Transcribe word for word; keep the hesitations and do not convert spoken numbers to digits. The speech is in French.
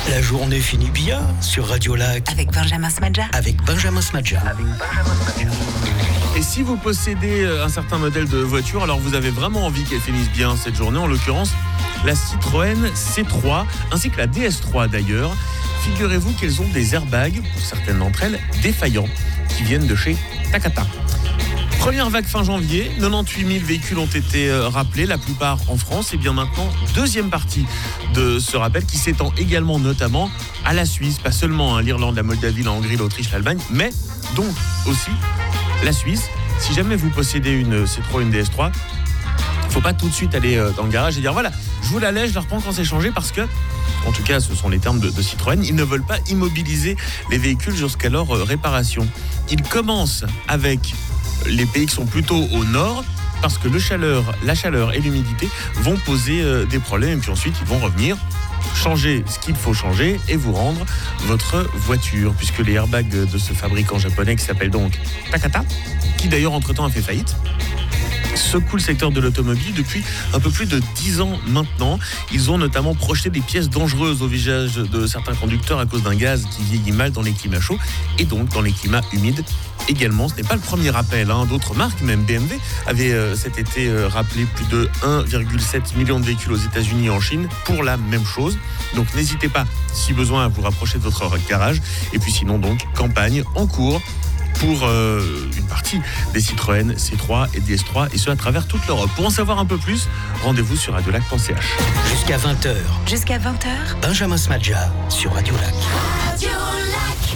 La journée finit bien sur Radio Lac. Avec Benjamin Smadja. Avec Benjamin Smadja. Avec Benjamin Smadja. Et si vous possédez un certain modèle de voiture, alors vous avez vraiment envie qu'elle finisse bien cette journée, en l'occurrence la Citroën C trois, ainsi que la D S trois d'ailleurs. Figurez-vous qu'elles ont des airbags, pour certaines d'entre elles, défaillants, qui viennent de chez Takata. Première vague fin janvier, quatre-vingt-dix-huit mille véhicules ont été rappelés, la plupart en France. Et bien maintenant, deuxième partie de ce rappel qui s'étend également notamment à la Suisse, pas seulement hein, l'Irlande, la Moldavie, la Hongrie, l'Autriche, l'Allemagne, mais donc aussi la Suisse. Si jamais vous possédez une C trois, une D S trois, il ne faut pas tout de suite aller dans le garage et dire voilà, je vous la laisse, je la reprends quand c'est changé, parce que, en tout cas ce sont les termes de, de Citroën, ils ne veulent pas immobiliser les véhicules jusqu'à leur réparation. Ils commencent avec les pays qui sont plutôt au nord, parce que le chaleur, la chaleur et l'humidité vont poser euh, des problèmes, et puis ensuite ils vont revenir changer ce qu'il faut changer et vous rendre votre voiture, puisque les airbags de ce fabricant japonais qui s'appelle donc Takata, qui d'ailleurs entre-temps a fait faillite, secouent le secteur de l'automobile depuis un peu plus de dix ans maintenant. Ils ont notamment projeté des pièces dangereuses au visage de certains conducteurs à cause d'un gaz qui vieillit mal dans les climats chauds et donc dans les climats humides également. Ce n'est pas le premier rappel, hein. D'autres marques, même B M W, avaient euh, cet été euh, rappelé plus de un virgule sept million de véhicules aux États-Unis et en Chine pour la même chose. Donc n'hésitez pas, si besoin, à vous rapprocher de votre garage. Et puis sinon, donc, campagne en cours pour euh, une partie des Citroën C trois et D S trois, et ce à travers toute l'Europe. Pour en savoir un peu plus, rendez-vous sur radiolac point c h. Jusqu'à vingt heures. Jusqu'à vingt heures. Benjamin Smadja sur Radio Lac. Radio